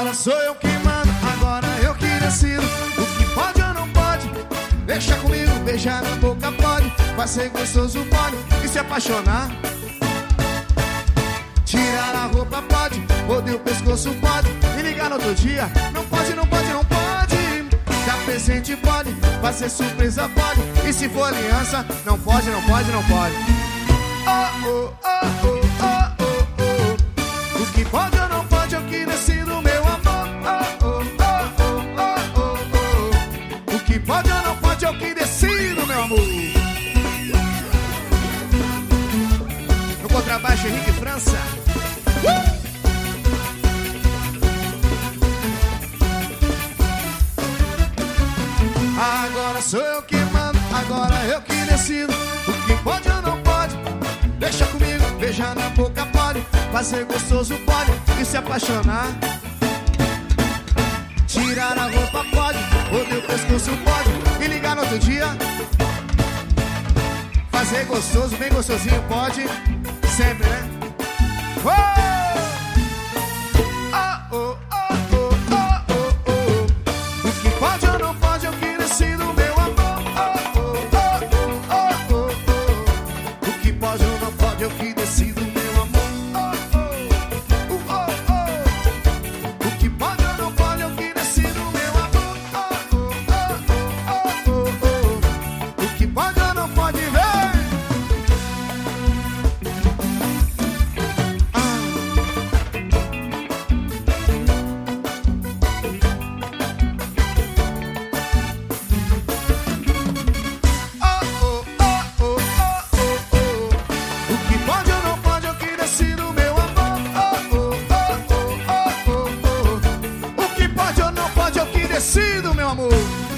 Agora sou eu que mando, agora eu que decido. O que pode ou não pode, deixa comigo. Beijar na boca pode, vai ser gostoso pode. E se apaixonar, tirar a roupa pode, morder o pescoço pode. E ligar no outro dia, não pode, não pode, não pode. Dar presente pode, fazer surpresa pode. E se for aliança, não pode, não pode, não pode. Oh, oh, oh, oh, oh, oh, oh. O que pode ou não pode, eu que decido, meu amor. Oh, oh, oh, oh, oh, oh, oh. O que pode ou não pode, eu que decido, meu amor. No contrabaixo, Henrique França. Agora sou eu que mando, agora eu que decido. O que pode ou não pode, deixa comigo. Beijar na boca pode, fazer gostoso pode. E se apaixonar, tirar a roupa pode, morder o pescoço pode. E ligar no outro dia, fazer gostoso, bem gostosinho pode. Sempre, né? Oh! Eu que decido, meu amor. Oh, oh, oh, oh. O que pode ou não pode, eu que decido, meu amor. Oh, oh, oh, oh, oh. O que pode ou não pode, vem. Decido, meu amor.